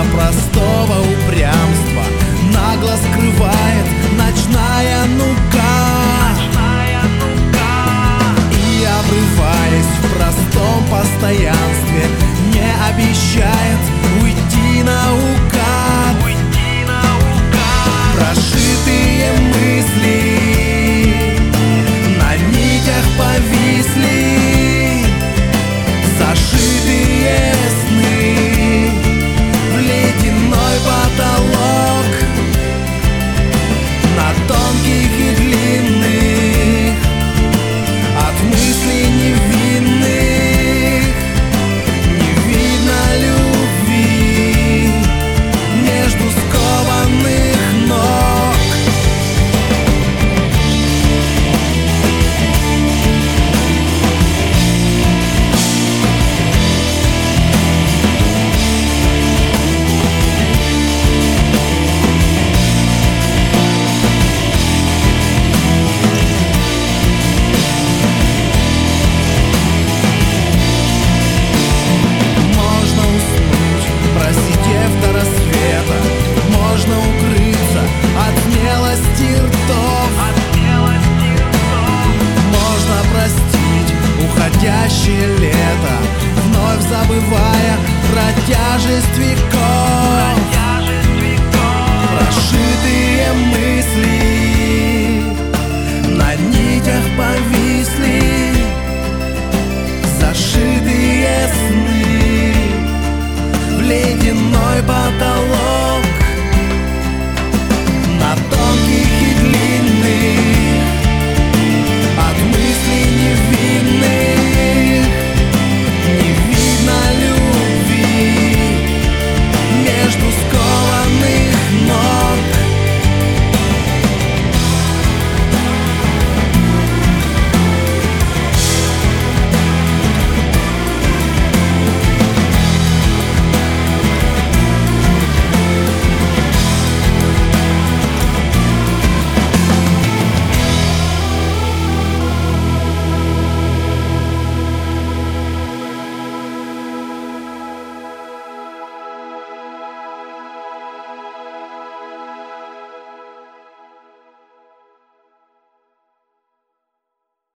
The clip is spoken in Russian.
простого упрямства нагло скрывает ночная нуга. И, обрываясь в простом постоянстве, не обещает уйти наугад. Прошитые мысли на нитях повисли, зашитые сны в ледяной потолок, на тонких и длинных от мыслей невинных не видно любви между скованных ног. Можно укрыться от смелости ртов, можно простить уходящее лето, вновь забывая про тяжесть веков.